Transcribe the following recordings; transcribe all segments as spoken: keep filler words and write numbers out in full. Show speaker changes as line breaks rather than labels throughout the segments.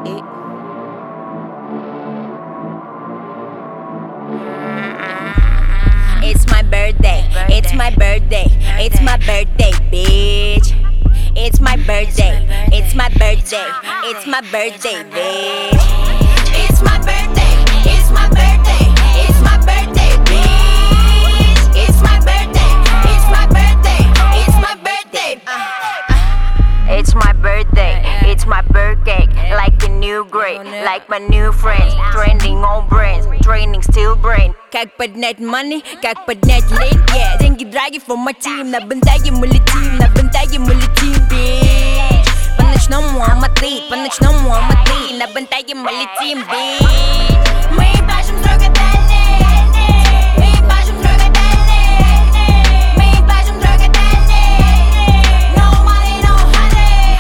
it. It's my birthday, it's my birthday, it's my birthday, bitch. It's my birthday, it's my birthday, it's my birthday, bitch. It's my birthday, it's my birthday, it's my birthday, bitch. It's my birthday, it's my birthday, it's my birthday. It's my birthday, it's my birthday. Like a new grade, like my new friends. Trending on brains, training still brain. Как поднять money, как поднять лень, yeah. Деньги драги for my team. На бентаге мы летим, на бентаге мы летим, bitch. По ночному Алматы, по ночному Алматы. На бентаге мы летим, bitch. Мы пашем строго дальше, мы пашем строго дальше, мы пашем строго дальше. No money, no honey,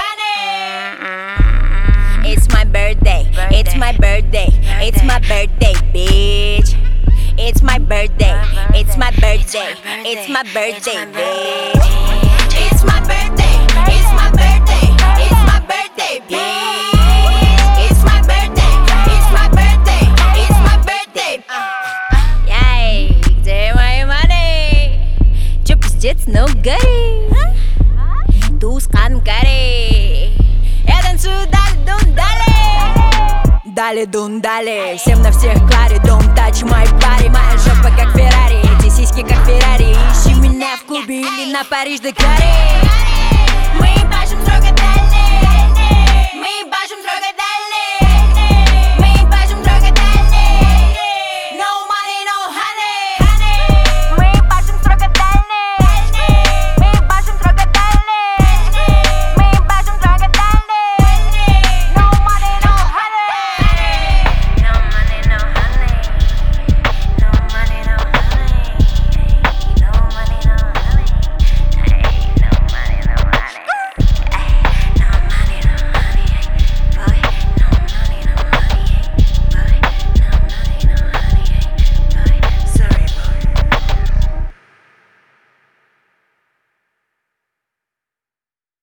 honey. It's my birthday, it's my birthday, it's my birthday, bitch. It's my birthday, it's my birthday, it's my birthday, bitch. It's my birthday, it's my birthday, it's my birthday, bitch. It's my birthday, it's my birthday, it's my birthday. Яй, где мои money? Чё пиздец, ну гори? Тускан гори. Я танцую дали, дун дали. Дали, дун дали. Всем на всех клари, don't touch my body. Моя жопа как Феррари, эти сиськи как Феррари. Ищи меня в клубе или на Париж-Дакаре.